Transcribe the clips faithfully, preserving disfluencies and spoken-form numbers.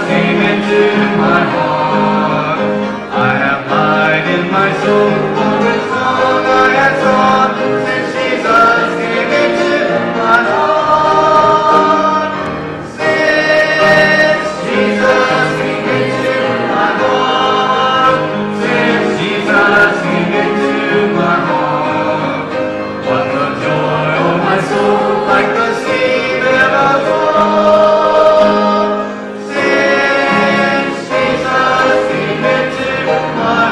came into my heart. I have light in my soul, for a song I have sung since Jesus came into my heart. Since Jesus came into my heart. Since Jesus came into my heart. What the joy of my soul, like the sea never goes. Since Jesus came into my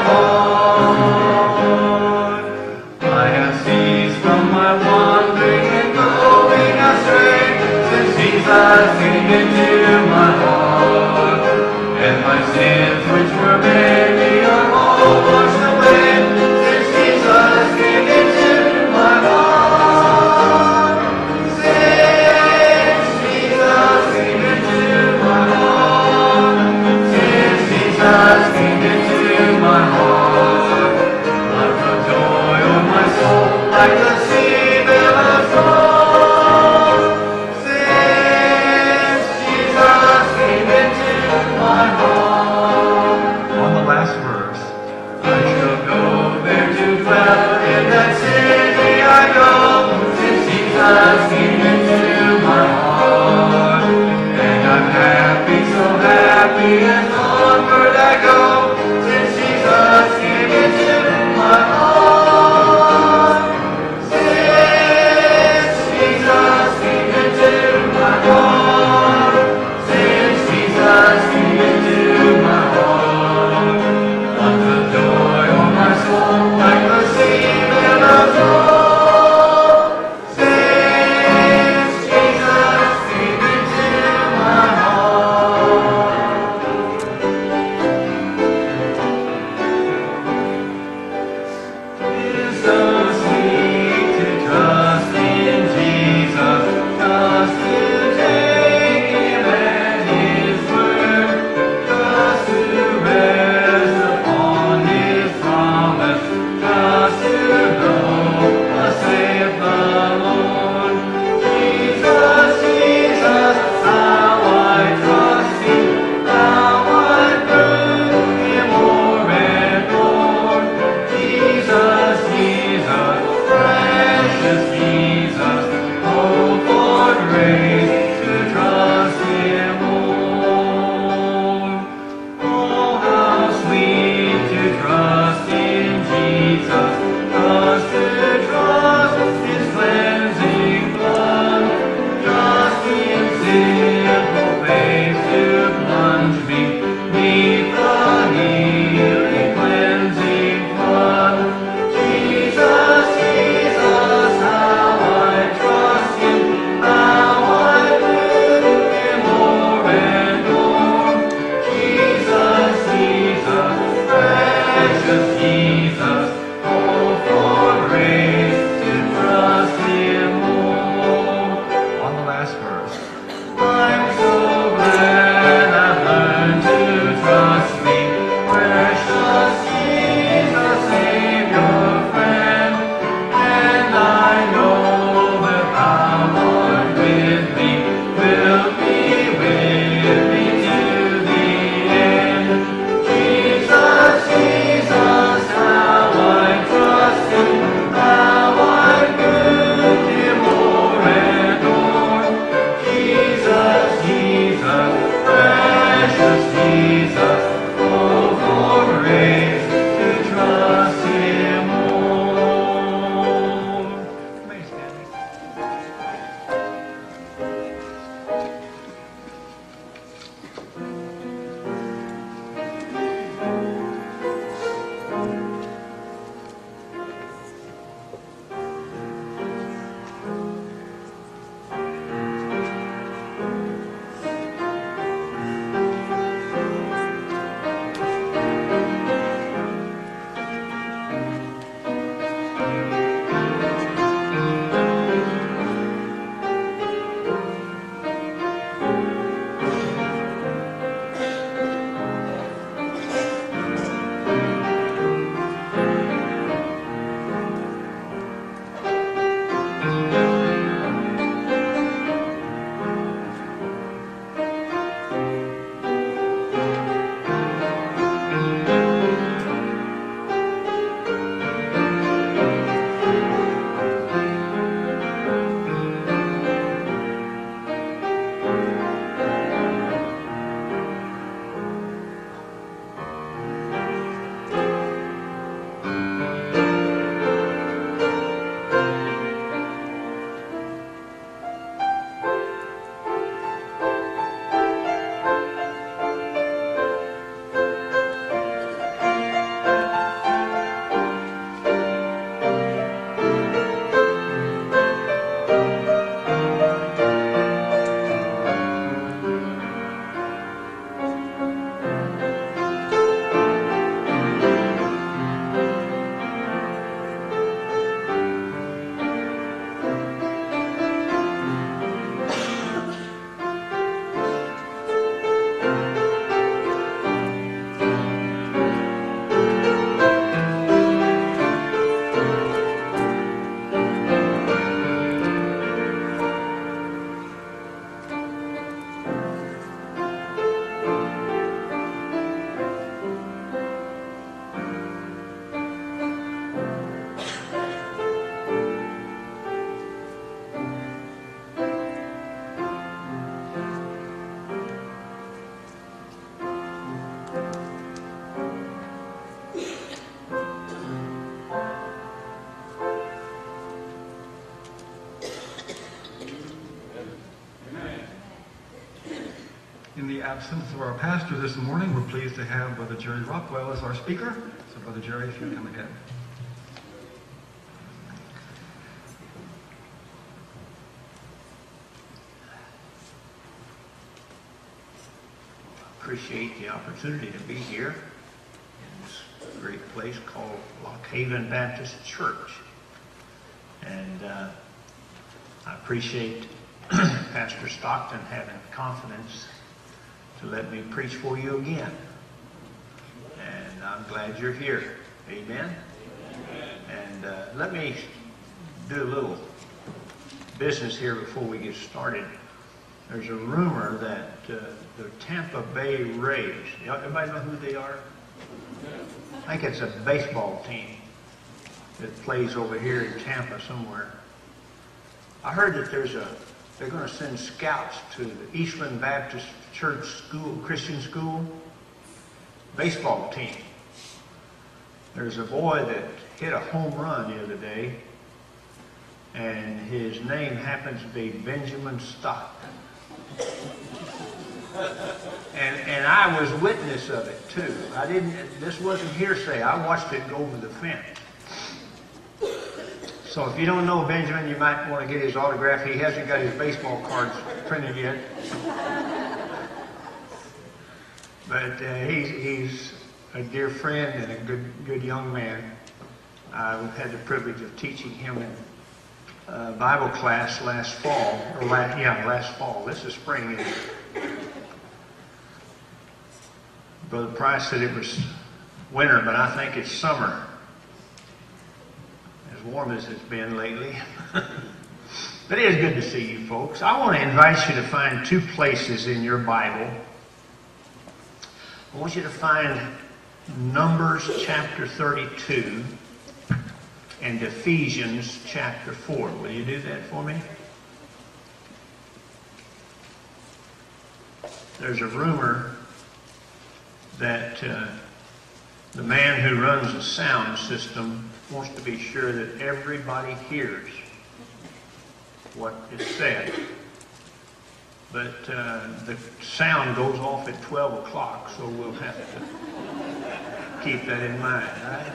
heart. I have ceased from my wandering and going astray, since Jesus came into my heart. And my sins which were many are all washed away, since Jesus came into my heart. Since Jesus came into my heart. Since Jesus came into my heart. Like the joy of my soul, like the sea never flows. Since Jesus came into my heart. On the last verse, I shall go there to dwell in that city I know, since Jesus came into my heart. And I'm happy, so happy, and onward I go, since Jesus came into my heart. Since Jesus came into my heart. Since Jesus came into my heart. What the joy of my soul, like the sea never flows. Since Jesus came into my heart. absence of our pastor this morning, we're pleased to have Brother Jerry Rockwell as our speaker. So, Brother Jerry, if you come ahead. Appreciate the opportunity to be here in this great place called Lock Haven Baptist Church. And uh, I appreciate Pastor Stockton having confidence to let me preach for you again. And I'm glad you're here. Amen? Amen. And uh, let me do a little business here before we get started. There's a rumor that uh, the Tampa Bay Rays, everybody know who they are? I think it's a baseball team that plays over here in Tampa somewhere. I heard that there's a, they're going to send scouts to the Eastland Baptist Church School, Christian School, baseball team. There's a boy that hit a home run the other day, and his name happens to be Benjamin Stockton. And, and I was witness of it too. I didn't, this wasn't hearsay. I watched it go over the fence. So if you don't know Benjamin, you might want to get his autograph. He hasn't got his baseball cards printed yet. But uh, he's, he's a dear friend and a good, good young man. I've had the privilege of teaching him in Uh, Bible class last fall, or last, yeah, last fall. This is spring. Isn't it? Brother Price said it was winter, but I think it's summer. As warm as it's been lately. But it is good to see you folks. I want to invite you to find two places in your Bible. I want you to find Numbers chapter thirty-two and Ephesians chapter four. Will you do that for me? There's a rumor that uh, the man who runs the sound system wants to be sure that everybody hears what is said. But uh, the sound goes off at twelve o'clock, so we'll have to keep that in mind, right?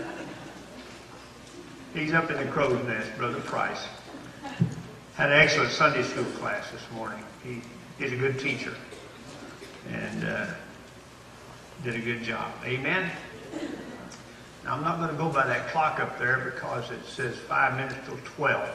He's up in the crow's nest, Brother Price. Had an excellent Sunday school class this morning. He, he's a good teacher and uh, did a good job. Amen? Now, I'm not going to go by that clock up there because it says five minutes till twelve.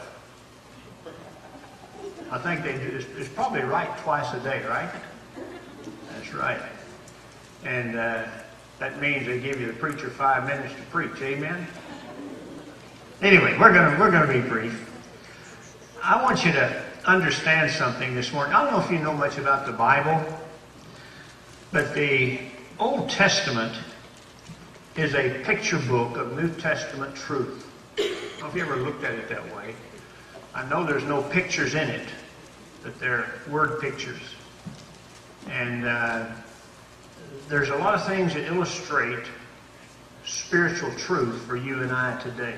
I think they do, it's, it's probably right twice a day, right? That's right. And uh, that means they give you the preacher five minutes to preach. Amen? Anyway, we're gonna we're gonna be brief. I want you to understand something this morning. I don't know if you know much about the Bible, but the Old Testament is a picture book of New Testament truth. I don't know if you ever looked at it that way. I know there's no pictures in it, but they're word pictures. And uh, there's a lot of things that illustrate spiritual truth for you and I today.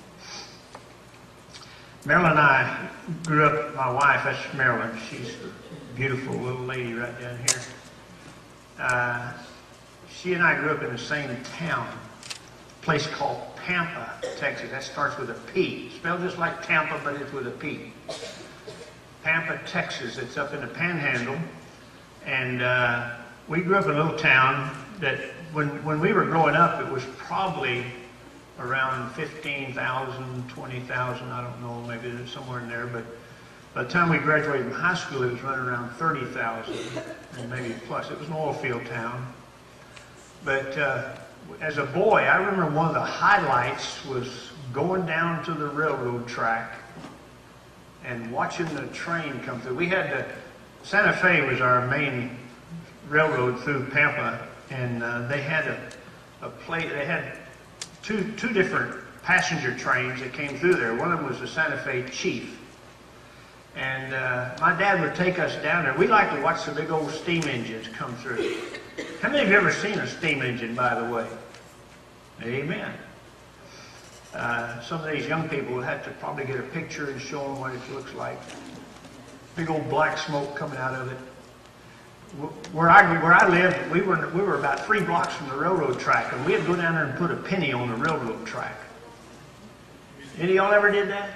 Marilyn and I grew up, my wife, that's Marilyn, she's a beautiful little lady right down here. Uh, she and I grew up in the same town, a place called Pampa, Texas. That starts with a P. Spelled just like Tampa, but it's with a P. Pampa, Texas. It's up in the Panhandle. And uh, we grew up in a little town that when, when we were growing up, it was probably around fifteen thousand, twenty thousand, I don't know, maybe it's somewhere in there. But by the time we graduated from high school, it was running around thirty thousand and maybe plus. It was an oil field town. But uh, as a boy, I remember one of the highlights was going down to the railroad track and watching the train come through. We had the, Santa Fe was our main railroad through Pampa, and uh, they had a, a plate, they had two, two different passenger trains that came through there. One of them was the Santa Fe Chief. And uh, my dad would take us down there. We like to watch the big old steam engines come through. How many of you ever seen a steam engine, by the way? Amen. Uh, some of these young people would have to probably get a picture and show them what it looks like. Big old black smoke coming out of it. where I where I lived, we were we were about three blocks from the railroad track, and we'd go down there and put a penny on the railroad track. Any of y'all ever did that?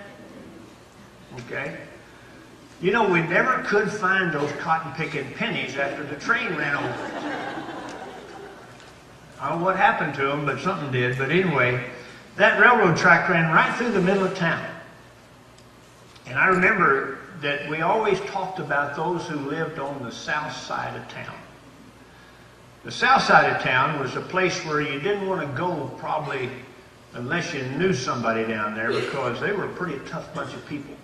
Okay. You know, we never could find those cotton picking pennies after the train ran over. I don't know what happened to them, but something did. But anyway, that railroad track ran right through the middle of town. And I remember that we always talked about those who lived on the south side of town. The south side of town was a place where you didn't want to go probably unless you knew somebody down there, because they were a pretty tough bunch of people.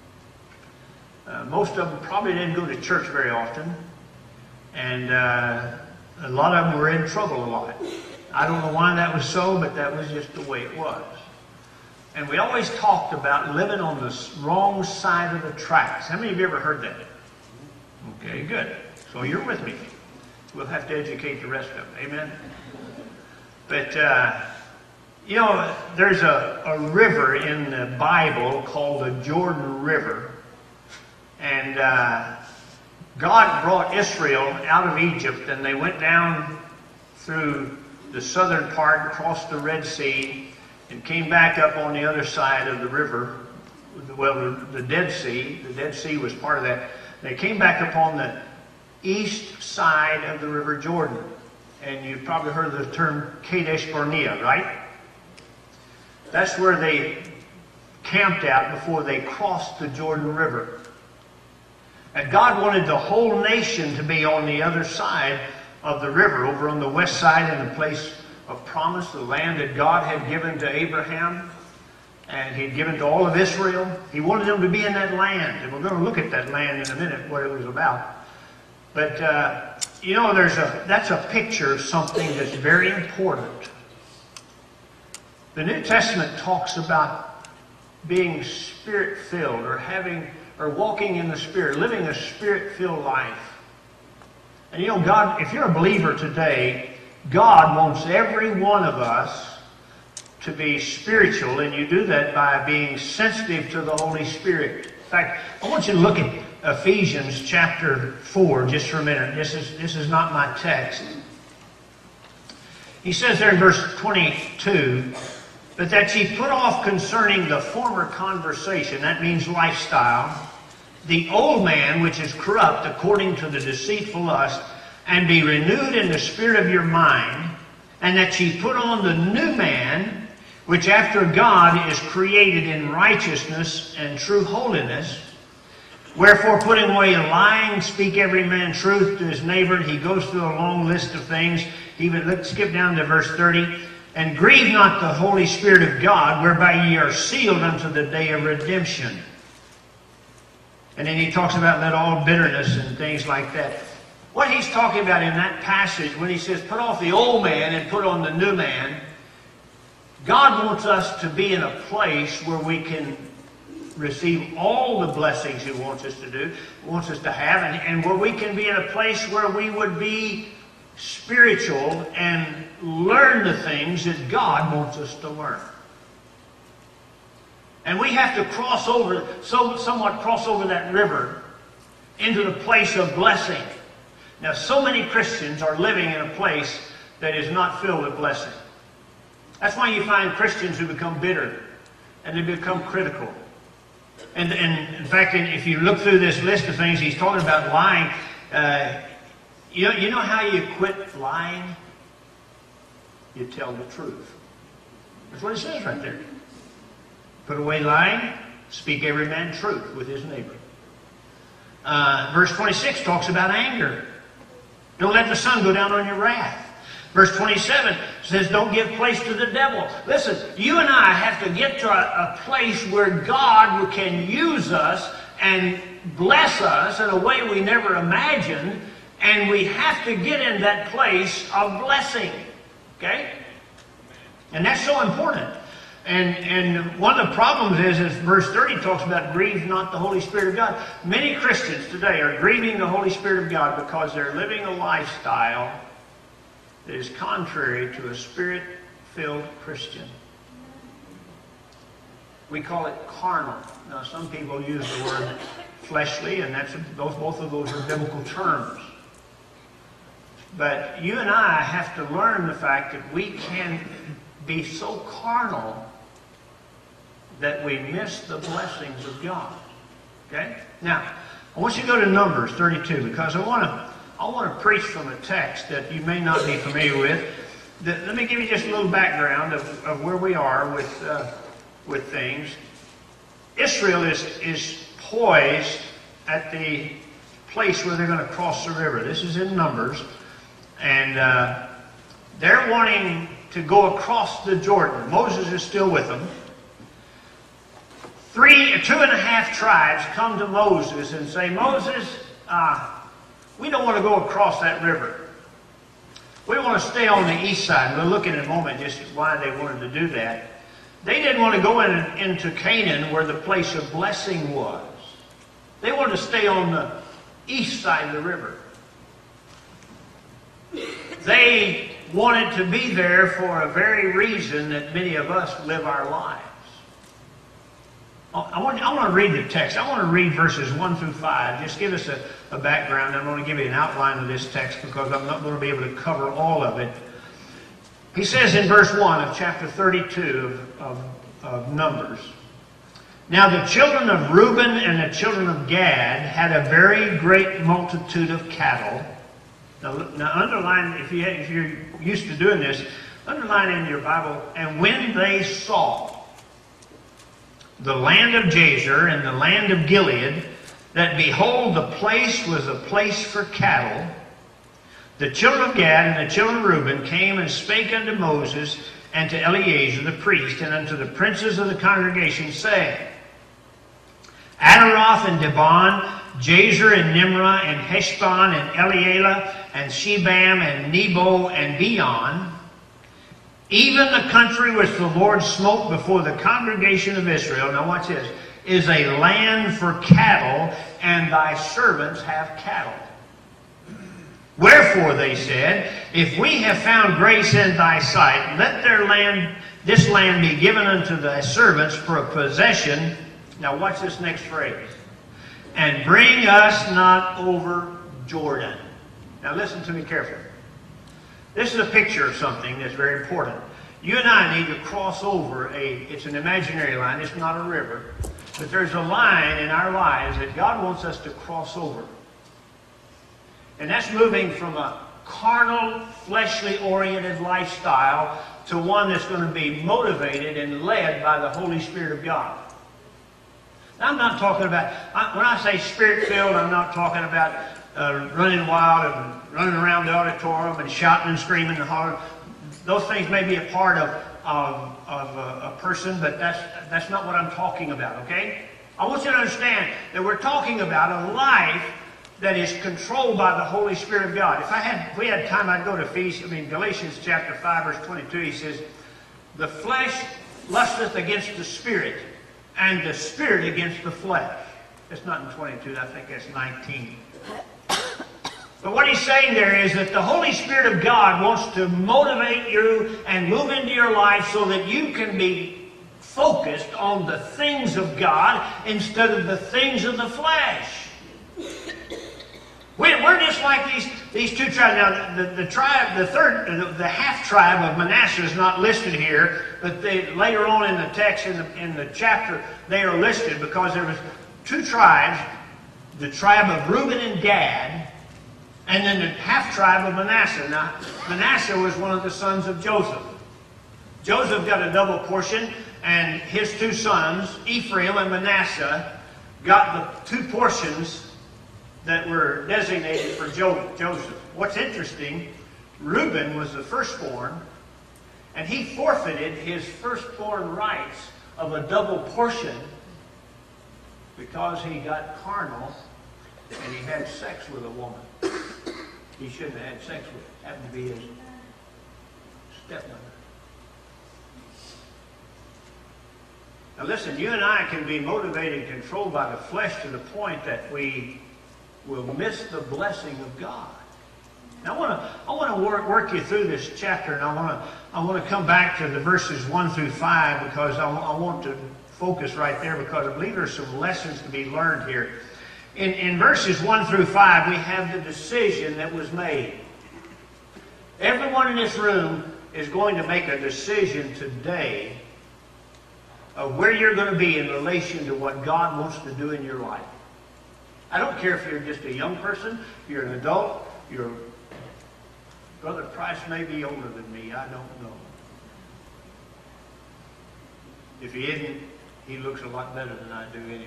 Uh, most of them probably didn't go to church very often, and uh, a lot of them were in trouble a lot. I don't know why that was so, but that was just the way it was. And we always talked about living on the wrong side of the tracks. How many of you ever heard that? Okay, good. So you're with me. We'll have to educate the rest of them. Amen? But, uh, you know, there's a, a river in the Bible called the Jordan River. And uh, God brought Israel out of Egypt, and they went down through the southern part, crossed the Red Sea, and came back up on the other side of the river. Well, the, the Dead Sea. The Dead Sea was part of that. They came back up on the east side of the River Jordan. And you've probably heard of the term Kadesh Barnea, right? That's where they camped out before they crossed the Jordan River. And God wanted the whole nation to be on the other side of the river, over on the west side, in the place of promise, the land that God had given to Abraham and He'd given to all of Israel. He wanted them to be in that land. And we're going to look at that land in a minute, what it was about. But, uh, you know, there's a, that's a picture of something that's very important. The New Testament talks about being Spirit-filled, or having, or walking in the Spirit, living a Spirit-filled life. And you know, God, if you're a believer today, God wants every one of us to be spiritual, and you do that by being sensitive to the Holy Spirit. In fact, I want you to look at Ephesians chapter four just for a minute. This is, this is not my text. He says there in verse twenty-two, but that ye put off concerning the former conversation, that means lifestyle, the old man which is corrupt according to the deceitful lust, and be renewed in the spirit of your mind, and that ye put on the new man, which after God is created in righteousness and true holiness. Wherefore, putting away lying, speak every man truth to his neighbor. He goes through a long list of things. Even let's skip down to verse thirty. And grieve not the Holy Spirit of God, whereby ye are sealed unto the day of redemption. And then he talks about let all bitterness and things like that. What he's talking about in that passage, when he says put off the old man and put on the new man, God wants us to be in a place where we can receive all the blessings He wants us to do, wants us to have, and, and where we can be in a place where we would be spiritual and learn the things that God wants us to learn. And we have to cross over, so somewhat cross over that river into the place of blessing. Now, so many Christians are living in a place that is not filled with blessing. That's why you find Christians who become bitter and they become critical. And, and in fact, if you look through this list of things, he's talking about lying. Uh, you, know, you know how you quit lying? You tell the truth. That's what it says right there. Put away lying, speak every man truth with his neighbor. Uh, verse twenty-six talks about anger. Don't let the sun go down on your wrath. Verse twenty-seven says, don't give place to the devil. Listen, you and I have to get to a, a place where God can use us and bless us in a way we never imagined, and we have to get in that place of blessing. Okay? And that's so important. And, and one of the problems is, is verse thirty talks about grieve not the Holy Spirit of God. Many Christians today are grieving the Holy Spirit of God because they're living a lifestyle that is contrary to a Spirit-filled Christian. We call it carnal. Now, some people use the word fleshly, and that's those both of those are biblical terms. But you and I have to learn the fact that we can be so carnal that we miss the blessings of God. Okay? Now, I want you to go to Numbers thirty-two, because I want to I want to preach from a text that you may not be familiar with. That, let me give you just a little background of, of where we are with uh, with things. Israel is is poised at the place where they're going to cross the river. This is in Numbers, and uh, they're wanting to go across the Jordan. Moses is still with them. Three, two and a half tribes come to Moses and say, Moses, uh, we don't want to go across that river. We want to stay on the east side. We'll look in a moment just why they wanted to do that. They didn't want to go in, into Canaan where the place of blessing was. They wanted to stay on the east side of the river. They wanted to be there for a very reason that many of us live our lives. I want, I want to read the text. I want to read verses one through five. Just give us a, a background. I'm going to give you an outline of this text because I'm not going to be able to cover all of it. He says in verse one of chapter thirty-two of, of, of Numbers, Now the children of Reuben and the children of Gad had a very great multitude of cattle. Now, now underline, if, you, if you're used to doing this, underline in your Bible, and when they saw the land of Jazer and the land of Gilead, that behold, the place was a place for cattle, the children of Gad and the children of Reuben came and spake unto Moses and to Eleazar the priest and unto the princes of the congregation, saying, Adaroth and Dibon, Jazer and Nimrah and Heshbon and Elealeh and Shebam and Nebo and Beon, even the country which the Lord smote before the congregation of Israel, now watch this, is a land for cattle, and thy servants have cattle. Wherefore, they said, if we have found grace in thy sight, let their land, this land be given unto thy servants for a possession. Now watch this next phrase. And bring us not over Jordan. Now listen to me carefully. This is a picture of something that's very important. You and I need to cross over a, it's an imaginary line, it's not a river, but there's a line in our lives that God wants us to cross over. And that's moving from a carnal, fleshly oriented lifestyle to one that's going to be motivated and led by the Holy Spirit of God. Now, I'm not talking about, when I say spirit-filled, I'm not talking about uh, running wild and running around the auditorium and shouting and screaming and hollering. Those things may be a part of, of, of a, a person, but that's, that's not what I'm talking about, okay? I want you to understand that we're talking about a life that is controlled by the Holy Spirit of God. If I had, if we had time, I'd go to Ephesians, I mean Galatians chapter five, verse twenty-two. He says, the flesh lusteth against the Spirit, and the Spirit against the flesh. That's not in twenty-two, I think that's nineteen. But what he's saying there is that the Holy Spirit of God wants to motivate you and move into your life so that you can be focused on the things of God instead of the things of the flesh. We're just like these, these two tribes. Now, the, the tribe, the third, the, the half tribe of Manasseh is not listed here, but they, later on in the text, in the, in the chapter, they are listed because there was two tribes, the tribe of Reuben and Gad, and then the half tribe of Manasseh. Now, Manasseh was one of the sons of Joseph. Joseph got a double portion, and his two sons, Ephraim and Manasseh, got the two portions that were designated for Joseph. What's interesting, Reuben was the firstborn, and he forfeited his firstborn rights of a double portion because he got carnal and he had sex with a woman he shouldn't have had sex with. It happened to be his stepmother. Now listen, you and I can be motivated and controlled by the flesh to the point that we will miss the blessing of God. Now I want to I want to work, work you through this chapter, and I want to I want to come back to the verses one through five because I, I want to focus right there because I believe there's some lessons to be learned here. In, in verses one through five, we have the decision that was made. Everyone in this room is going to make a decision today of where you're going to be in relation to what God wants to do in your life. I don't care if you're just a young person, you're an adult, you're... Brother Price may be older than me, I don't know. If he isn't, he looks a lot better than I do anyway.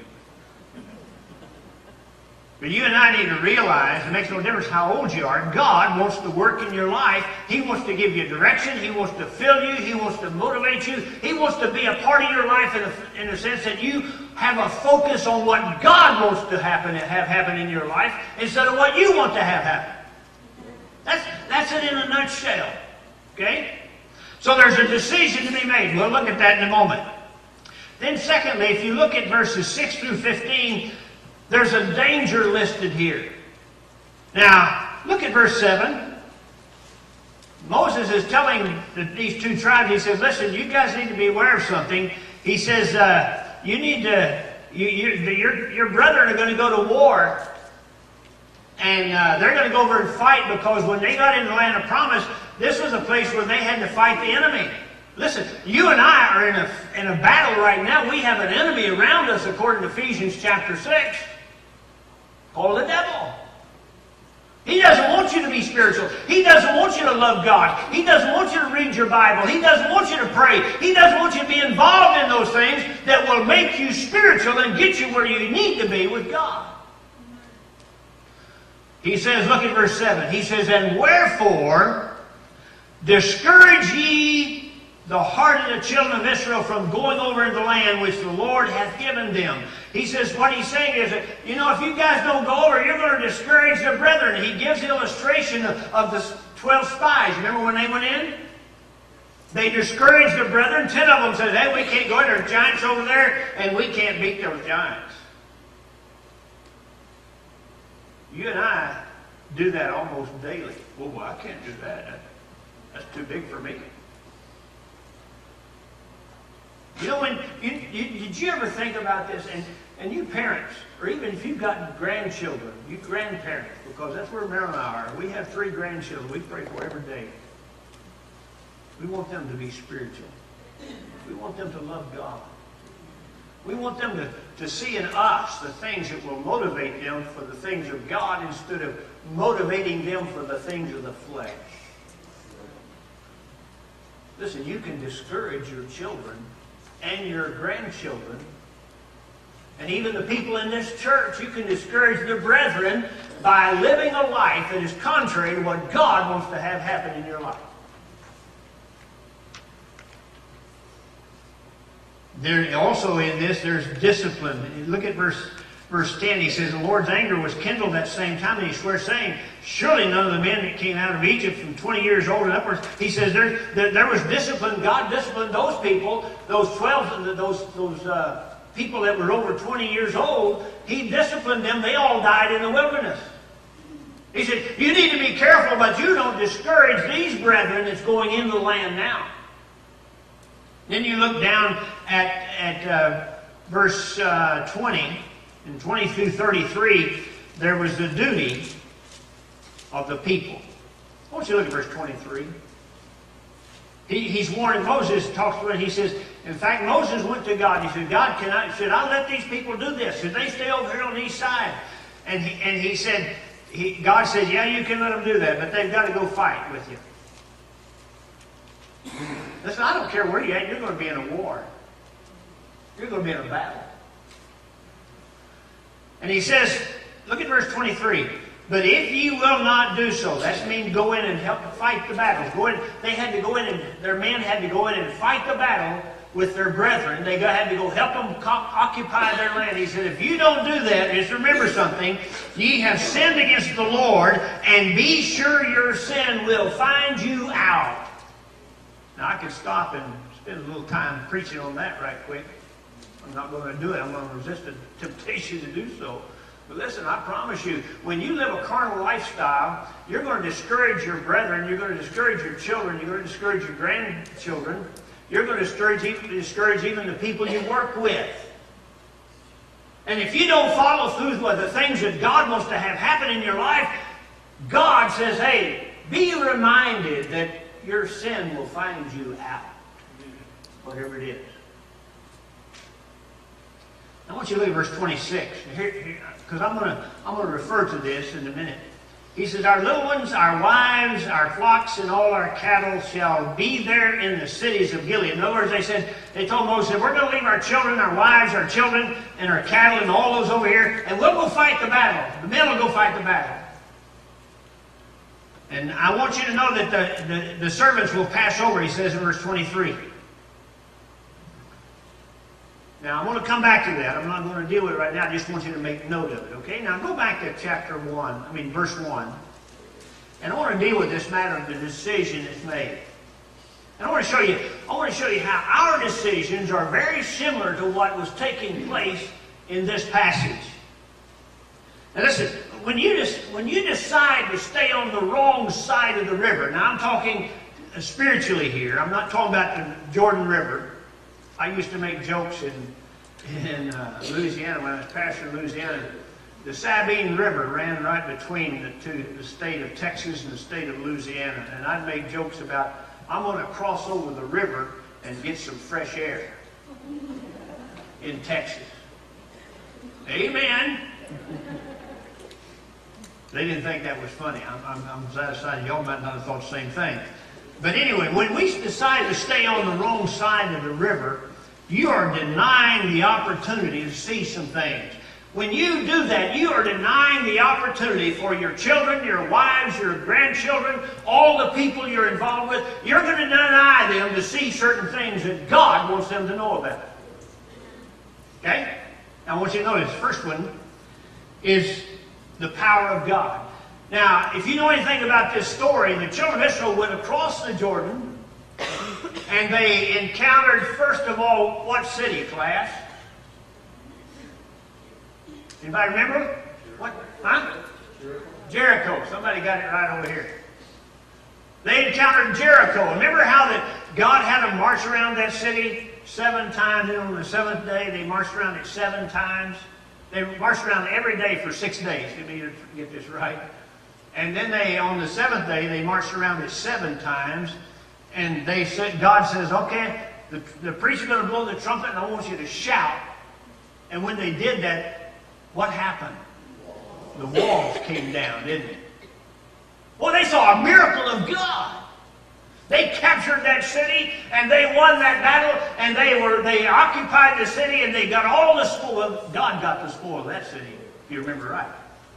But you and I need to realize it makes no difference how old you are. God wants to work in your life. He wants to give you direction. He wants to fill you. He wants to motivate you. He wants to be a part of your life in a, in a sense that you have a focus on what God wants to happen and have happen in your life instead of what you want to have happen. That's, that's it in a nutshell. Okay? So there's a decision to be made. We'll look at that in a moment. Then secondly, if you look at verses six through fifteen, there's a danger listed here. Now, look at verse seven. Moses is telling the, these two tribes, he says, listen, you guys need to be aware of something. He says, uh, you need to, you, you, your, your brethren are going to go to war. And uh, they're going to go over and fight because when they got into the land of promise, this was a place where they had to fight the enemy. Listen, you and I are in a, in a battle right now. We have an enemy around us according to Ephesians chapter six. Called the devil. He doesn't want you to be spiritual. He doesn't want you to love God. He doesn't want you to read your Bible. He doesn't want you to pray. He doesn't want you to be involved in those things that will make you spiritual and get you where you need to be with God. He says, look at verse seven. He says, and wherefore discourage ye the heart of the children of Israel from going over into the land which the Lord hath given them. He says, what he's saying is that, you know, if you guys don't go over, you're going to discourage the brethren. He gives the illustration of, of the twelve spies. Remember when they went in? They discouraged the brethren. Ten of them said, hey, we can't go in. There are giants over there, and we can't beat those giants. You and I do that almost daily. Well, well I can't do that. that. That's too big for me. You know, when you, you, did you ever think about this? And, and you parents, or even if you've got grandchildren, you grandparents, because that's where Marilyn and I are. We have three grandchildren we pray for every day. We want them to be spiritual. We want them to love God. We want them to, to see in us the things that will motivate them for the things of God instead of motivating them for the things of the flesh. Listen, you can discourage your children and your grandchildren, and even the people in this church. You can discourage the brethren by living a life that is contrary to what God wants to have happen in your life. There also in this, there's discipline. Look at verse verse ten. He says, the Lord's anger was kindled that same time, and he swears, saying, surely none of the men that came out of Egypt from twenty years old and upwards. He says there, there, there was discipline. God disciplined those people, those twelve, those, those uh, people that were over twenty years old. He disciplined them. They all died in the wilderness. He said, you need to be careful, but you don't discourage these brethren that's going into the land now. Then you look down at, at uh, verse uh, twenty, and twenty through thirty-three, there was the duty of the people. I want you to look at verse twenty-three. He, he's warning Moses, talks to him, he says, in fact, Moses went to God. He said, God, can I, should I let these people do this? Should they stay over here on the east side? And he, and he said, he, God said, yeah, you can let them do that, but they've got to go fight with you. Listen, I don't care where you're at, you're going to be in a war. You're going to be in a battle. And he says, look at verse twenty-three. But if ye will not do so, that means go in and help fight the battles. Go in, they had to go in and their men had to go in and fight the battle with their brethren. They had to go help them occupy their land. He said, if you don't do that, just remember something. Ye have sinned against the Lord, and be sure your sin will find you out. Now, I could stop and spend a little time preaching on that right quick. I'm not going to do it. I'm going to resist the temptation to do so. But listen, I promise you, when you live a carnal lifestyle, you're going to discourage your brethren. You're going to discourage your children. You're going to discourage your grandchildren. You're going to discourage, discourage even the people you work with. And if you don't follow through with the things that God wants to have happen in your life, God says, hey, be reminded that your sin will find you out, whatever it is. I want you to look at verse twenty-six, because I'm going to I'm going to refer to this in a minute. He says, our little ones, our wives, our flocks, and all our cattle shall be there in the cities of Gilead. In other words, they said, they told Moses, we're going to leave our children, our wives, our children, and our cattle, and all those over here, and we'll go fight the battle. The men will go fight the battle. And I want you to know that the, the, the servants will pass over, he says in verse twenty-three. Now, I want to come back to that. I'm not going to deal with it right now. I just want you to make note of it, okay? Now, go back to chapter one, I mean, verse one. And I want to deal with this matter of the decision that's made. And I want to show you, I want to show you how our decisions are very similar to what was taking place in this passage. Now, listen, when you, just, when you decide to stay on the wrong side of the river, now I'm talking spiritually here. I'm not talking about the Jordan River. I used to make jokes in, in uh, Louisiana, when I was pastor in Louisiana. The Sabine River ran right between the two, the state of Texas and the state of Louisiana. And I'd make jokes about, I'm going to cross over the river and get some fresh air in Texas. Amen. They didn't think that was funny. I'm, I'm, I'm satisfied y'all might not have thought the same thing. But anyway, when we decide to stay on the wrong side of the river, you are denying the opportunity to see some things. When you do that, you are denying the opportunity for your children, your wives, your grandchildren, all the people you're involved with. You're going to deny them to see certain things that God wants them to know about. Okay? Now I want you to notice, the first one is the power of God. Now, if you know anything about this story, the children of Israel went across the Jordan, and they encountered, first of all, what city, class? Anybody remember? What? Huh? Jericho. Somebody got it right over here. They encountered Jericho. Remember how that God had them march around that city seven times, and on the seventh day they marched around it seven times? They marched around every day for six days. Let me get this right. And then they, on the seventh day, they marched around it seven times. And they said, God says, okay, the, the preacher's going to blow the trumpet, and I want you to shout. And when they did that, what happened? The walls came down, didn't it? Well, they saw a miracle of God. They captured that city, and they won that battle, and they were they occupied the city, and they got all the spoil. God got the spoil of that city, if you remember right.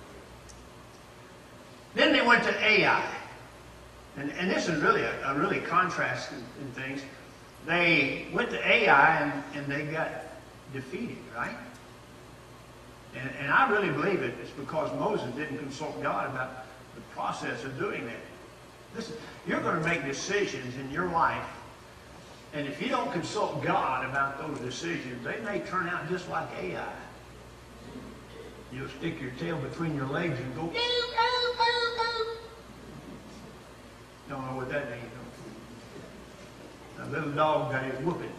Then they went to Ai. And, and this is really a, a really contrast in, in things. They went to Ai and, and they got defeated, right? And, and I really believe it. It's because Moses didn't consult God about the process of doing that. Listen, you're going to make decisions in your life, and if you don't consult God about those decisions, they may turn out just like Ai. You'll stick your tail between your legs and go, boo, boo, boo, boo. Don't know what that means. A little dog got his whooping.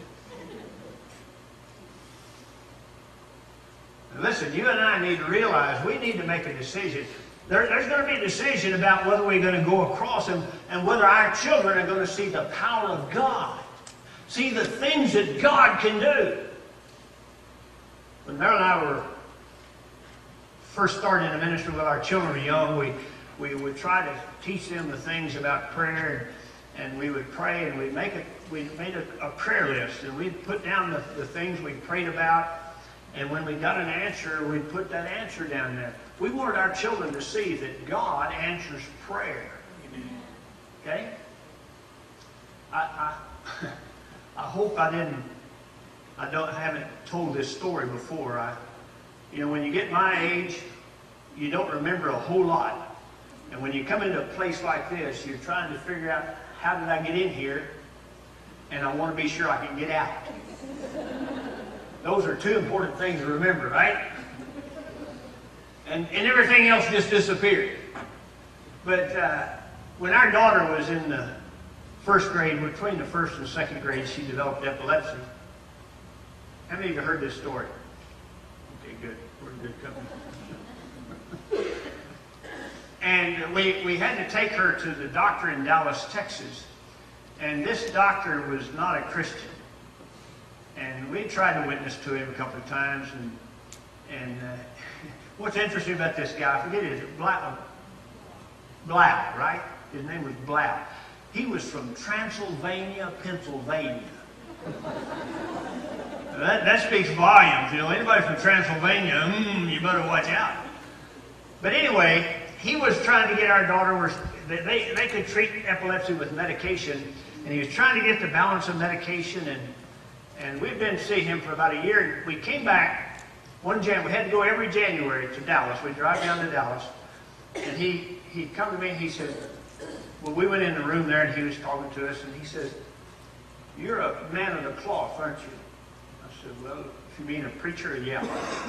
Now listen, you and I need to realize we need to make a decision. There, there's going to be a decision about whether we're going to go across and, and whether our children are going to see the power of God. See the things that God can do. When Meryl and I were first starting in the ministry with our children were young, we, we would try to teach them the things about prayer, and, and we would pray, and we'd make it, we made a, a prayer list, and we'd put down the, the things we prayed about, and when we got an answer, we'd put that answer down there. We wanted our children to see that God answers prayer. Okay? I, I, I hope I didn't, I don't, I haven't told this story before. I, You know, when you get my age, you don't remember a whole lot. And when you come into a place like this, you're trying to figure out, how did I get in here? And I want to be sure I can get out. Those are two important things to remember, right? And, and everything else just disappeared. But uh, when our daughter was in the first grade, between the first and second grade, she developed epilepsy. How many of you heard this story? Okay, good. We're a good company. And we, we had to take her to the doctor in Dallas, Texas. And this doctor was not a Christian. And we tried to witness to him a couple of times. And, and uh, what's interesting about this guy, I forget his, Blau, Blau, right? His name was Blau. He was from Transylvania, Pennsylvania. that, that speaks volumes. You know, anybody from Transylvania, mm, you better watch out. But anyway, he was trying to get our daughter, they, they could treat epilepsy with medication, and he was trying to get the balance of medication, and, and we've been seeing him for about a year. We came back one Jan, we had to go every January to Dallas. We drive down to Dallas, and he, he'd come to me and he said, well, we went in the room there, and he was talking to us, and he says, you're a man of the cloth, aren't you? I said, well, if you mean a preacher, yeah.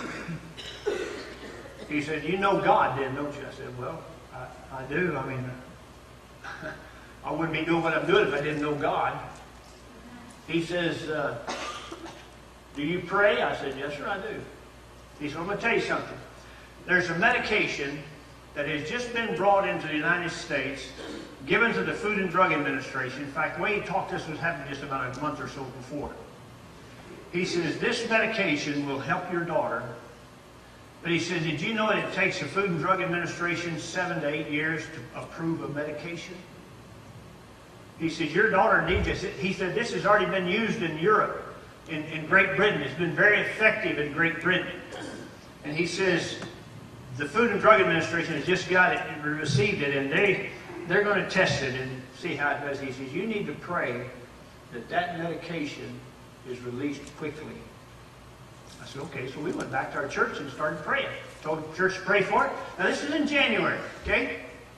He said, you know God then, don't you? I said, well, I, I do. I mean, I wouldn't be doing what I'm doing if I didn't know God. He says, uh, do you pray? I said, yes, sir, I do. He said, I'm going to tell you something. There's a medication that has just been brought into the United States, given to the Food and Drug Administration. In fact, the way he talked to us was happening just about a month or so before. He says, this medication will help your daughter. But he says, did you know that it takes the Food and Drug Administration seven to eight years to approve a medication? He says, your daughter needs this. He said, this has already been used in Europe, in, in Great Britain. It's been very effective in Great Britain. And he says, the Food and Drug Administration has just got it and received it, and they, they're going to test it and see how it does. He says, you need to pray that that medication is released quickly. I said, okay, so we went back to our church and started praying. Told the church to pray for it. Now, this is in January, okay?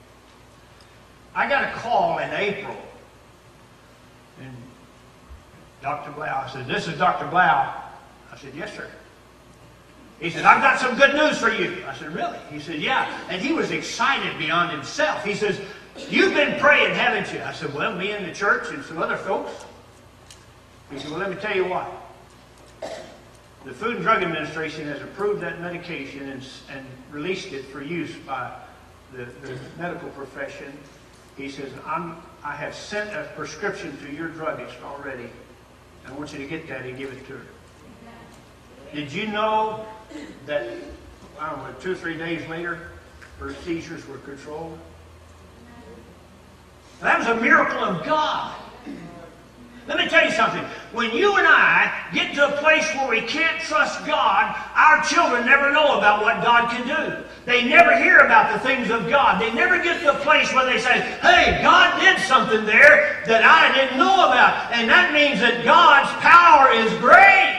I got a call in April. And Doctor Blau, I said, this is Doctor Blau. I said, yes, sir. He said, I've got some good news for you. I said, really? He said, yeah. And he was excited beyond himself. He says, you've been praying, haven't you? I said, well, me and the church and some other folks. He said, well, let me tell you what. The Food and Drug Administration has approved that medication and, and released it for use by the, the medical profession. He says, I'm, I have sent a prescription to your druggist already. I want you to get that and give it to her. Did you know that, I don't know, two or three days later, her seizures were controlled? That was a miracle of God. Let me tell you something. When you and I get to a place where we can't trust God, our children never know about what God can do. They never hear about the things of God. They never get to a place where they say, hey, God did something there that I didn't know about. And that means that God's power is great.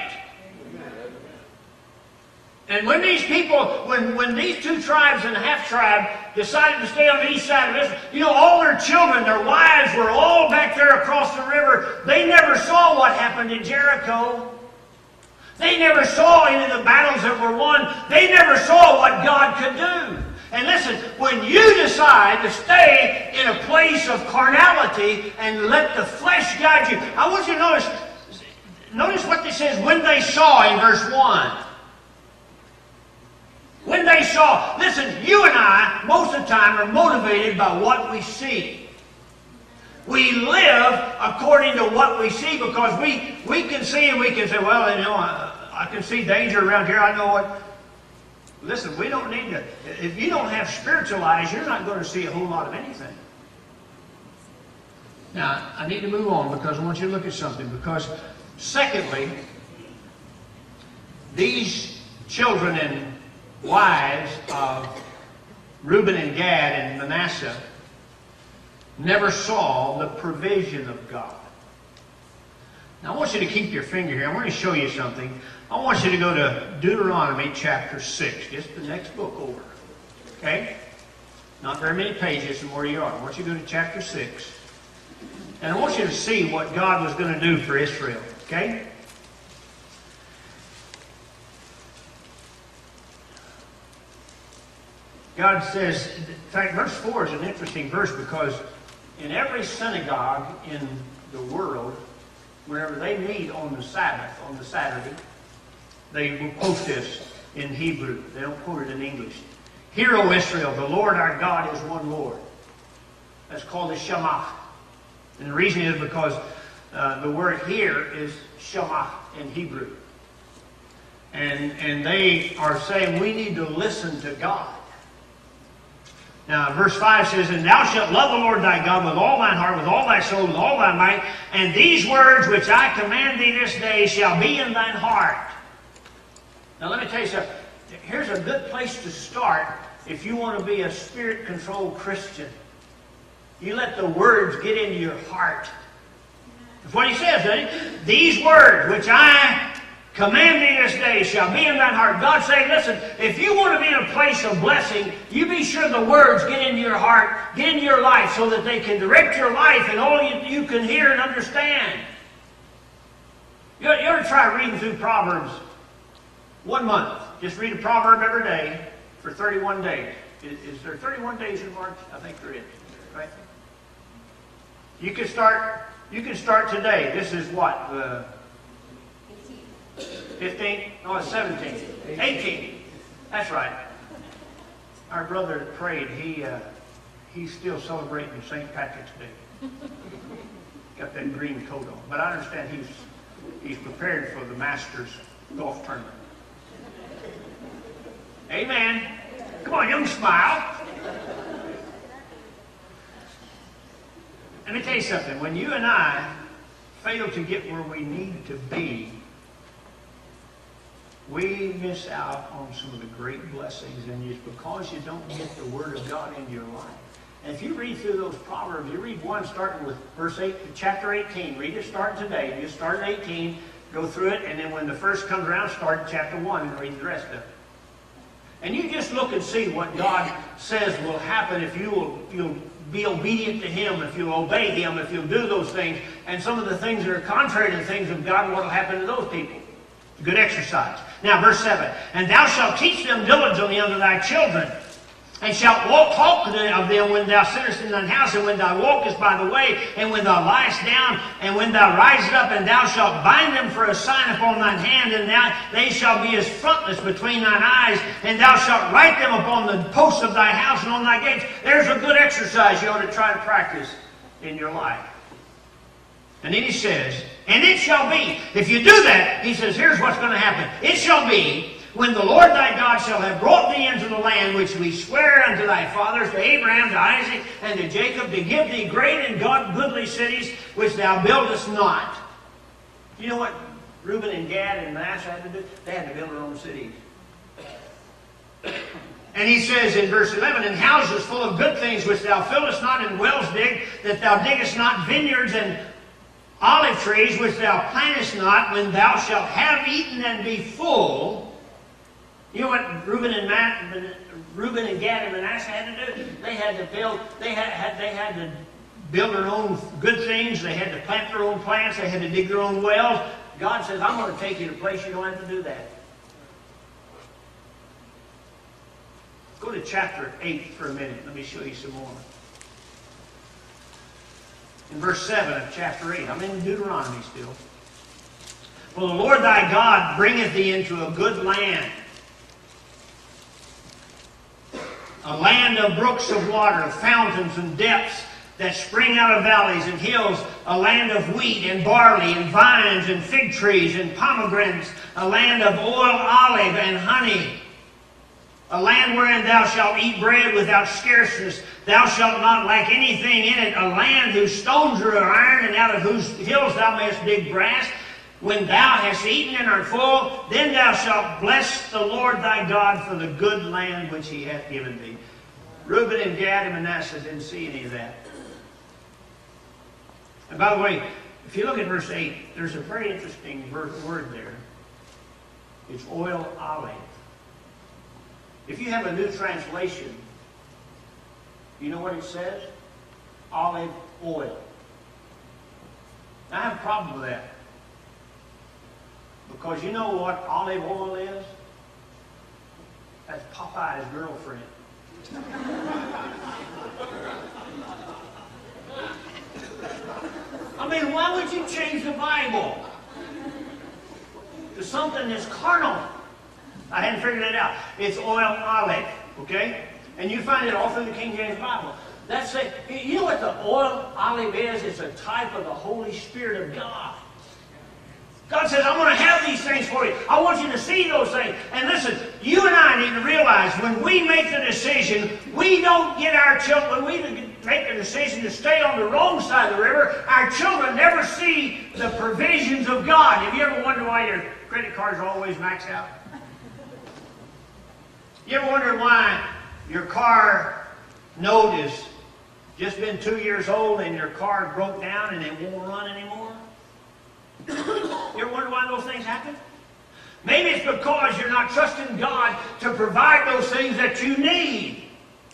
And when these people, when, when these two tribes and a half tribe decided to stay on the east side of this, you know, all their children, their wives were all back there across the river. They never saw what happened in Jericho. They never saw any of the battles that were won. They never saw what God could do. And listen, when you decide to stay in a place of carnality and let the flesh guide you, I want you to notice, notice what this says, when they saw in verse one. When they saw, listen, you and I, most of the time, are motivated by what we see. We live according to what we see because we, we can see and we can say, well, you know, I, I can see danger around here. I know what. Listen, we don't need to. If you don't have spiritual eyes, you're not going to see a whole lot of anything. Now, I need to move on because I want you to look at something. Because, secondly, these children and wives of Reuben and Gad and Manasseh never saw the provision of God. Now I want you to keep your finger here. I want to show you something. I want you to go to Deuteronomy chapter six, just the next book over. Okay? Not very many pages from where you are. I want you to go to chapter six. And I want you to see what God was going to do for Israel. Okay? God says, in fact, verse four is an interesting verse because in every synagogue in the world, whenever they meet on the Sabbath, on the Saturday, they will quote this in Hebrew. They don't quote it in English. Hear, O Israel, the Lord our God is one Lord. That's called the Shema. And the reason is because uh, the word here is Shema in Hebrew. And, and they are saying we need to listen to God. Now, verse five says, And thou shalt love the Lord thy God with all thine heart, with all thy soul, with all thy might, and these words which I command thee this day shall be in thine heart. Now, let me tell you something. Here's a good place to start if you want to be a Spirit-controlled Christian. You let the words get into your heart. That's what he says, doesn't he? These words which I command thee this day shall be in thine heart. God's saying, listen, if you want to be in a place of blessing, you be sure the words get into your heart, get into your life, so that they can direct your life and all you, you can hear and understand. You, you ought to try reading through Proverbs one month. Just read a proverb every day for thirty-one days. Is, is there thirty-one days in March? I think there is. Right? You can start. You can start today. This is what the fifteenth? No, it's seventeenth. eighteenth. That's right. Our brother that prayed, he uh, he's still celebrating Saint Patrick's Day. Got that green coat on. But I understand he's he's prepared for the Masters golf tournament. Amen. Come on, you can smile. Let me tell you something. When you and I fail to get where we need to be, we miss out on some of the great blessings, and it's because you don't get the Word of God into your life. And if you read through those Proverbs, you read one starting with verse eight, chapter eighteen. Read it starting today. You start at eighteen, go through it, and then when the first comes around, start at chapter one and read the rest of it. And you just look and see what God says will happen if you will you'll be obedient to Him, if you'll obey Him, if you'll do those things. And some of the things that are contrary to the things of God, what will happen to those people. Good exercise. Now, verse seven. And thou shalt teach them diligently unto thy children, and shalt walk, talk of them when thou sittest in thine house, and when thou walkest by the way, and when thou liest down, and when thou risest up, and thou shalt bind them for a sign upon thine hand, and thou, they shall be as frontlets between thine eyes, and thou shalt write them upon the posts of thy house and on thy gates. There's a good exercise you ought to try to practice in your life. And then he says, and it shall be, if you do that, he says, here's what's going to happen. It shall be, when the Lord thy God shall have brought thee into the land which we swear unto thy fathers, to Abraham, to Isaac, and to Jacob, to give thee great and God goodly cities, which thou buildest not. You know what Reuben and Gad and Manasseh had to do? They had to build their own cities. And he says in verse eleven, and houses full of good things which thou fillest not, and wells dig, that thou diggest not, vineyards and olive trees which thou plantest not, when thou shalt have eaten and be full. You know what Reuben and Matt, Reuben and Gad and Manasseh had to do? They had to build. They had, had they had to build their own good things. They had to plant their own plants. They had to dig their own wells. God says, "I'm going to take you to a place you don't have to do that." Go to chapter eight for a minute. Let me show you some more. In verse seven of chapter eight, I'm in Deuteronomy still. For the Lord thy God bringeth thee into a good land, a land of brooks of water, fountains and depths that spring out of valleys and hills, a land of wheat and barley and vines and fig trees and pomegranates, a land of oil, olive, and honey, a land wherein thou shalt eat bread without scarceness. Thou shalt not lack anything in it, a land whose stones are of iron, and out of whose hills thou mayest dig brass. When thou hast eaten and art full, then thou shalt bless the Lord thy God for the good land which he hath given thee. Reuben and Gad and Manasseh didn't see any of that. And by the way, if you look at verse eight, there's a very interesting word there. It's oil olive. If you have a new translation, you know what it says? Olive oil. Now, I have a problem with that. Because you know what olive oil is? That's Popeye's girlfriend. I mean, why would you change the Bible to something that's carnal? I hadn't figured it out. It's oil olive. Okay? And you find it all through the King James Bible. That's it. You know what the oil olive is? It's a type of the Holy Spirit of God. God says, I'm going to have these things for you. I want you to see those things. And listen, you and I need to realize when we make the decision, we don't get our children, when we make the decision to stay on the wrong side of the river, our children never see the provisions of God. Have you ever wondered why your credit cards are always maxed out? You ever wondered why your car note has just been two years old and your car broke down and it won't run anymore? You ever wonder why those things happen? Maybe it's because you're not trusting God to provide those things that you need.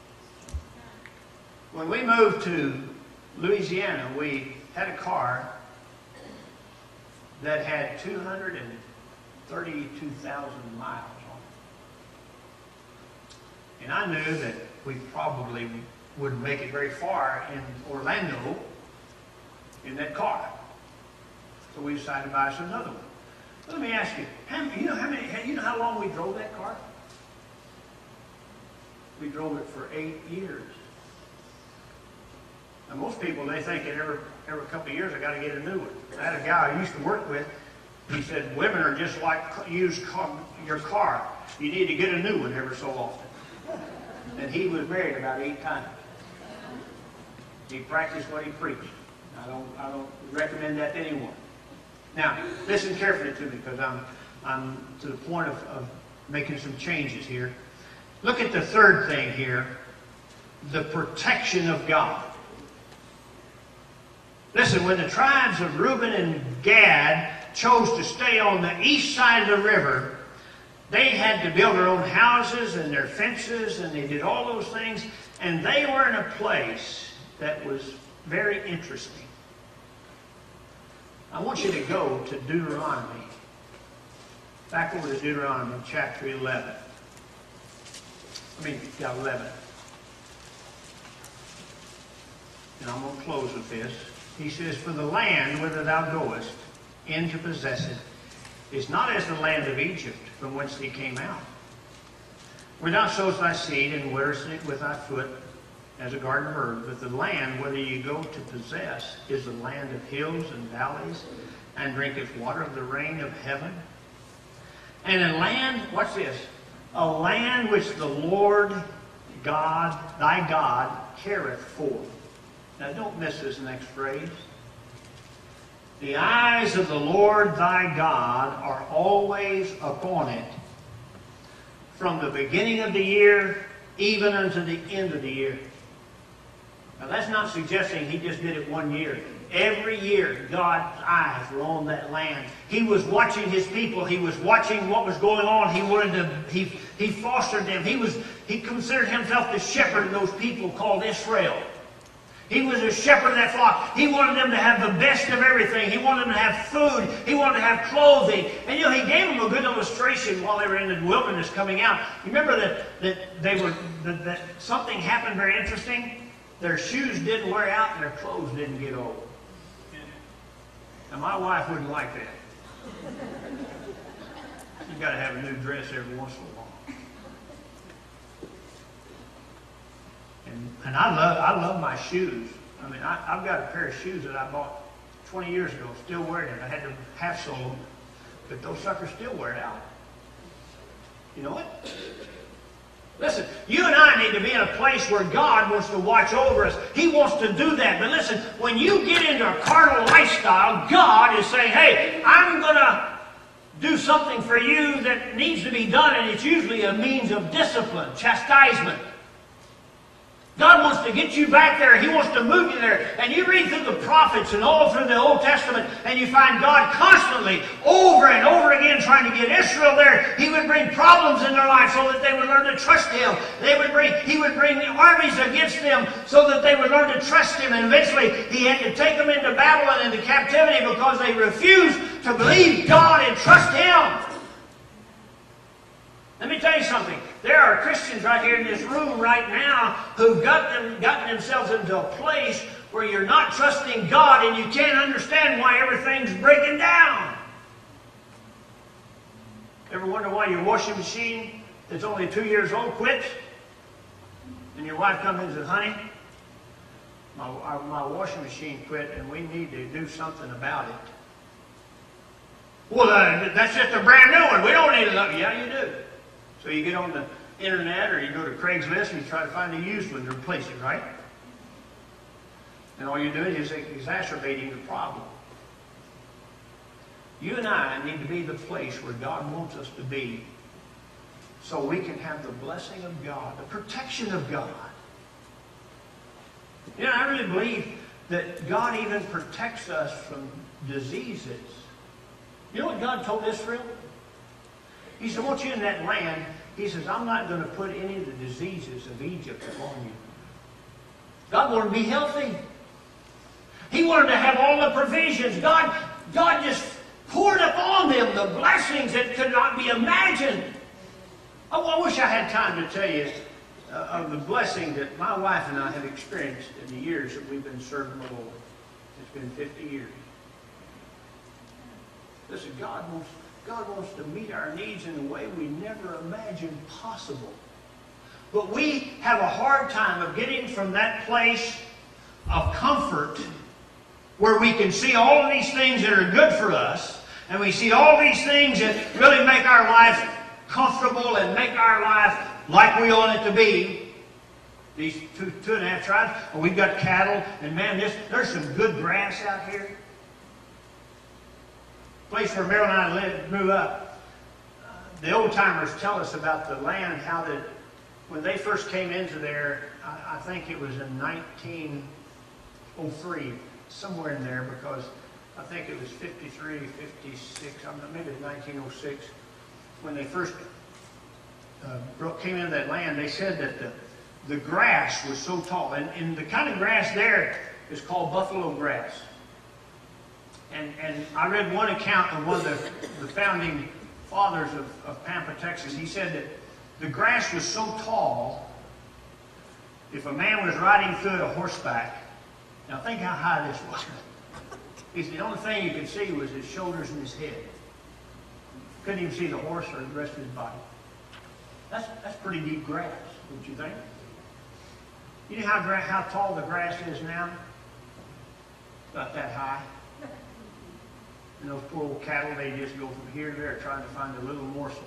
When we moved to Louisiana, we had a car that had two hundred thirty-two thousand miles on it. And I knew that we probably wouldn't make it very far in Orlando in that car. So we decided to buy us another one. Let me ask you, how, you know how many? You know how long we drove that car? We drove it for eight years. Now most people, they think that every every couple of years I got to get a new one. I had a guy I used to work with. He said, "Women are just like used car, your car. You need to get a new one every so often." And he was married about eight times. He practiced what he preached. I don't I don't recommend that to anyone. Now, listen carefully to me because I'm, I'm to the point of, of making some changes here. Look at the third thing here, the protection of God. Listen, when the tribes of Reuben and Gad chose to stay on the east side of the river, they had to build their own houses and their fences, and they did all those things, and they were in a place that was very interesting. I want you to go to Deuteronomy. Back over to Deuteronomy chapter eleven. I mean, yeah, eleven. And I'm going to close with this. He says, "For the land whither thou goest in to possess it is not as the land of Egypt, from whence thee came out. Where thou sowest thy seed and wearest it with thy foot, as a garden of herb, but the land whither you go to possess is the land of hills and valleys, and drinketh water of the rain of heaven. And a land," watch this, "a land which the Lord God, thy God, careth for." Now don't miss this next phrase. "The eyes of the Lord thy God are always upon it, from the beginning of the year even unto the end of the year." Now that's not suggesting he just did it one year. Every year, God's eyes were on that land. He was watching his people. He was watching what was going on. He wanted to, he, he fostered them. He was, he considered himself the shepherd of those people called Israel. He was a shepherd of that flock. He wanted them to have the best of everything. He wanted them to have food. He wanted to have clothing. And you know, he gave them a good illustration while they were in the wilderness coming out. You remember that, that they were that, that something happened very interesting? Their shoes didn't wear out and their clothes didn't get old. Now my wife wouldn't like that. She's got to have a new dress every once in a while. And, and I love I love my shoes. I mean, I, I've got a pair of shoes that I bought twenty years ago, still wearing it. I had to half sole them, but those suckers still wear out. You know what? Listen, you and I need to be in a place where God wants to watch over us. He wants to do that. But listen, when you get into a carnal lifestyle, God is saying, "Hey, I'm going to do something for you that needs to be done," and it's usually a means of discipline, chastisement. God wants to get you back there. He wants to move you there. And you read through the prophets and all through the Old Testament, and you find God constantly, over and over again, trying to get Israel there. He would bring problems in their life so that they would learn to trust Him. They would bring, He would bring armies against them so that they would learn to trust Him. And eventually, He had to take them into Babylon, into captivity, because they refused to believe God and trust Him. Let me tell you something. There are Christians right here in this room right now who've got them, gotten themselves into a place where you're not trusting God and you can't understand why everything's breaking down. Ever wonder why your washing machine that's only two years old quits? and your wife comes in and says, honey, my, our, my washing machine quit and we need to do something about it. Well, uh, that's just a brand new one. We don't need it. Yeah, you do. So you get on the internet or you go to Craigslist and you try to find a used one to replace it, right? And all you're doing is exacerbating the problem. You and I need to be the place where God wants us to be so we can have the blessing of God, the protection of God. You know, I really believe that God even protects us from diseases. You know what God told Israel? He said, I want you in that land. He says, I'm not going to put any of the diseases of Egypt upon you. God wanted to be healthy. He wanted to have all the provisions. God, God just poured upon them the blessings that could not be imagined. Oh, I wish I had time to tell you uh, of the blessing that my wife and I have experienced in the years that we've been serving the Lord. It's been fifty years. Listen, God wants, God wants to meet our needs in a way we never imagined possible. But we have a hard time of getting from that place of comfort where we can see all of these things that are good for us, and we see all these things that really make our life comfortable and make our life like we want it to be. These two, two and a half tribes, and we've got cattle, and man, this, there's some good grass out here. The place where Marilyn and I lived, grew up, uh, the old-timers tell us about the land, how that when they first came into there, I, I think it was in nineteen oh three, somewhere in there, because I think it was fifty-three, fifty-six, I'm not, maybe it was nineteen oh six, when they first uh, came into that land. They said that the, the grass was so tall, and, and the kind of grass there is called buffalo grass. And, and I read one account of one of the, the founding fathers of, of Pampa, Texas. He said that the grass was so tall, if a man was riding through it on horseback, now think how high this was. He said the only thing you could see was his shoulders and his head. Couldn't even see the horse or the rest of his body. That's, that's pretty deep grass, don't you think? You know how, how tall the grass is now? About that high. And those poor old cattle, they just go from here to there trying to find a little morsel.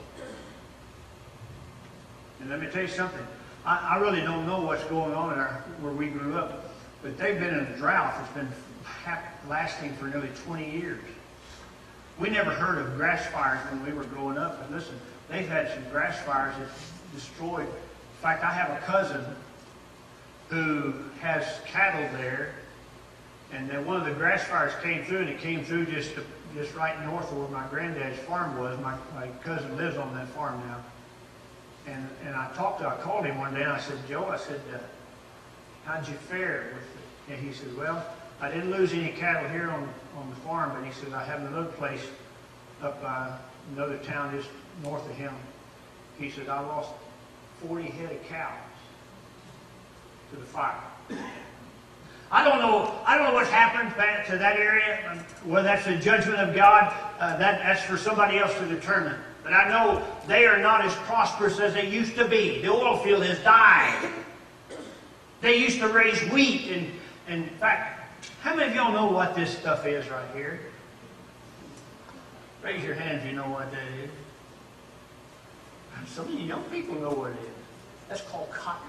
And let me tell you something. I, I really don't know what's going on in our, where we grew up, but they've been in a drought that's been lasting for nearly twenty years. We never heard of grass fires when we were growing up, but listen, they've had some grass fires that destroyed. In fact, I have a cousin who has cattle there, and then one of the grass fires came through, and it came through just to, just right north of where my granddad's farm was. My, my cousin lives on that farm now. And, and I talked to, I called him one day, and I said, Joe, I said, uh, how'd you fare with it? And he said, well, I didn't lose any cattle here on, on the farm, but he said, I have another place up by another town just north of him. He said, I lost forty head of cows to the fire. I don't know, I don't know what's happened back to that area, whether that's the judgment of God, uh, that, that's for somebody else to determine. But I know they are not as prosperous as they used to be. The oil field has died. They used to raise wheat, and, and in fact, how many of y'all know what this stuff is right here? Raise your hand if you know what that is. Some of you young people know what it is. That's called cotton.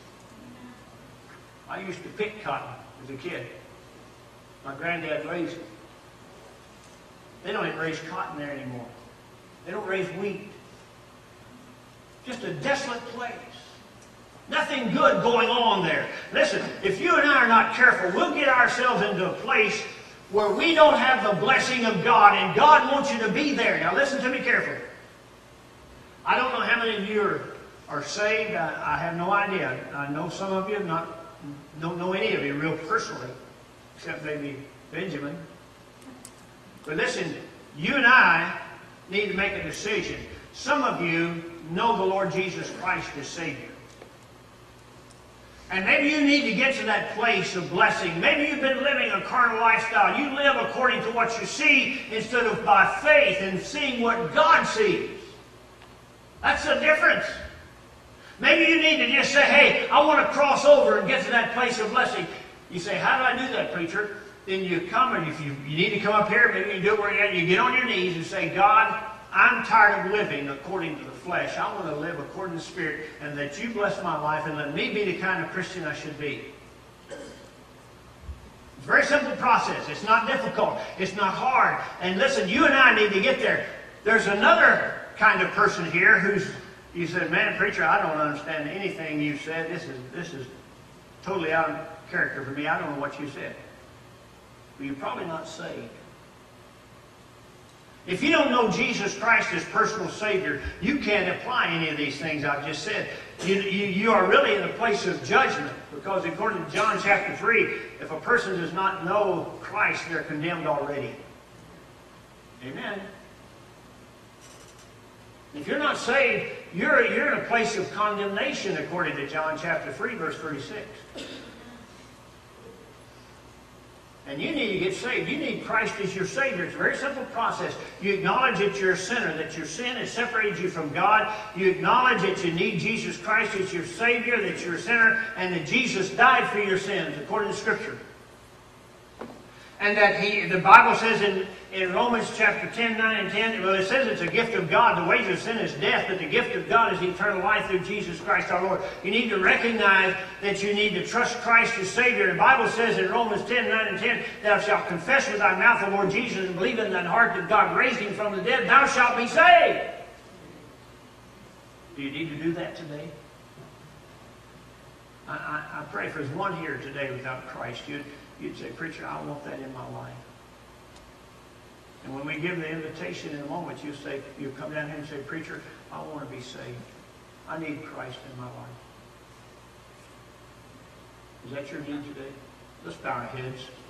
I used to pick cotton as a kid. My granddad raised it. They don't even raise cotton there anymore. They don't raise wheat. Just a desolate place. Nothing good going on there. Listen, if you and I are not careful, we'll get ourselves into a place where we don't have the blessing of God, and God wants you to be there. Now listen to me carefully. I don't know how many of you are, are saved. I, I have no idea. I know some of you, not don't know any of you real personally, except maybe Benjamin. But listen, you and I need to make a decision. Some of you know the Lord Jesus Christ as Savior. And maybe you need to get to that place of blessing. Maybe you've been living a carnal lifestyle. You live according to what you see instead of by faith and seeing what God sees. That's the difference. Maybe you need to just say, hey, I want to cross over and get to that place of blessing. You say, how do I do that, preacher? Then you come, and if you, you need to come up here, maybe you can do it where you're at. You get on your knees and say, God, I'm tired of living according to the flesh. I want to live according to the Spirit, and that you bless my life and let me be the kind of Christian I should be. It's a very simple process. It's not difficult. It's not hard. And listen, you and I need to get there. There's another kind of person here who's, you said, man, preacher, I don't understand anything you said. This is, this is totally out of character for me. I don't know what you said. Well, you're probably not saved. If you don't know Jesus Christ as personal Savior, you can't apply any of these things I've just said. You, you, you are really in a place of judgment, because according to John chapter three, if a person does not know Christ, they're condemned already. Amen. If you're not saved, you're, you're in a place of condemnation according to John chapter three, verse thirty-six. And you need to get saved. You need Christ as your Savior. It's a very simple process. You acknowledge that you're a sinner, that your sin has separated you from God. You acknowledge that you need Jesus Christ as your Savior, that you're a sinner, and that Jesus died for your sins, according to Scripture. And that he, the Bible says in, in Romans chapter ten, nine, and ten, well, it says it's a gift of God. The wages of sin is death, but the gift of God is eternal life through Jesus Christ our Lord. You need to recognize that you need to trust Christ as Savior. The Bible says in Romans ten, nine, and ten, thou shalt confess with thy mouth the Lord Jesus and believe in thine heart that God raised him from the dead, thou shalt be saved. Do you need to do that today? I, I, I pray if there's one here today without Christ, you'd, you'd say, preacher, I want that in my life. And when we give the invitation in a moment, you say, you come down here and say, preacher, I want to be saved. I need Christ in my life. Is that your need today? Let's bow our heads.